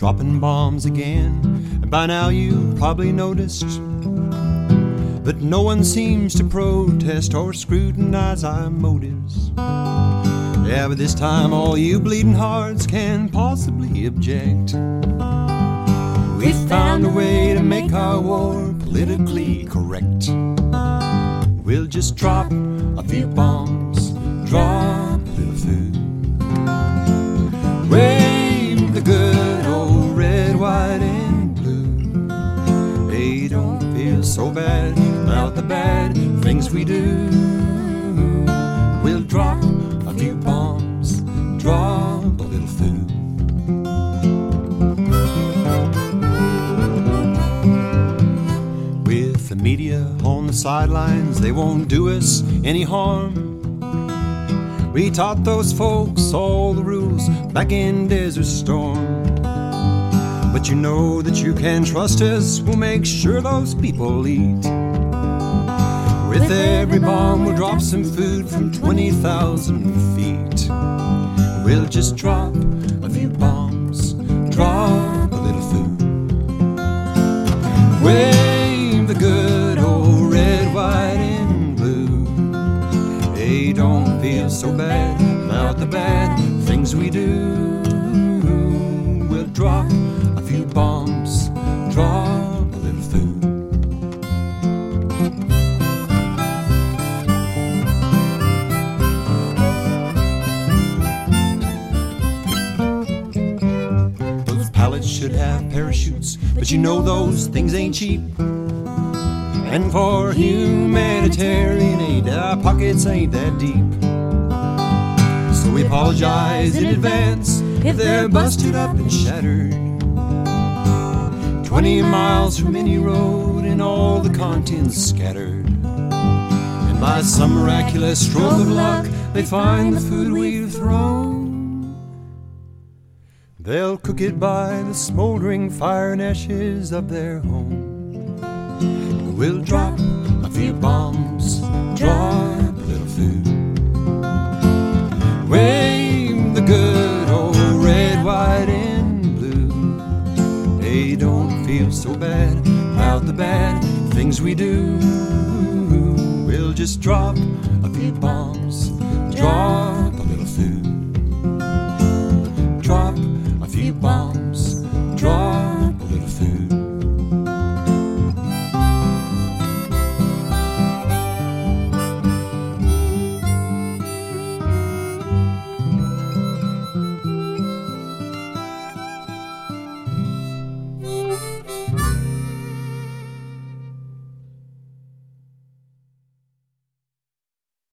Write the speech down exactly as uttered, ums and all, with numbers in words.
dropping bombs again. And by now you've probably noticed that no one seems to protest or scrutinize our motives. Yeah, but this time all you bleeding hearts can possibly object. We found a way to make our war politically correct. We'll just drop a few bombs, drop a little food, wave the good old red, white, and blue. Hey, don't feel so bad about the bad things we do. We'll drop a few bombs, drop a little food. With the media on the sidelines, they won't do us any harm. We taught those folks all the rules back in Desert Storm. But you know that you can trust us, we'll make sure those people eat. With every bomb we'll drop some food from twenty thousand feet. We'll just drop a few bombs, drop a little food, wave the good old red, white, and blue. Hey, don't feel so bad about the bad things we do. We'll drop a few bombs, drop a little food. Those pilots should have parachutes, but you know those things ain't cheap. And for humanitarian aid, our pockets ain't that deep. So we apologize in advance if they're busted up and shattered. Twenty miles from any road and all the contents scattered. And by some miraculous stroke of luck, they find the food we've thrown. They'll cook it by the smoldering fire and ashes of their home. We'll drop a few bombs, drop a little food, wave the good old red, white, and blue. Hey, don't feel so bad about the bad things we do. We'll just drop a few bombs, drop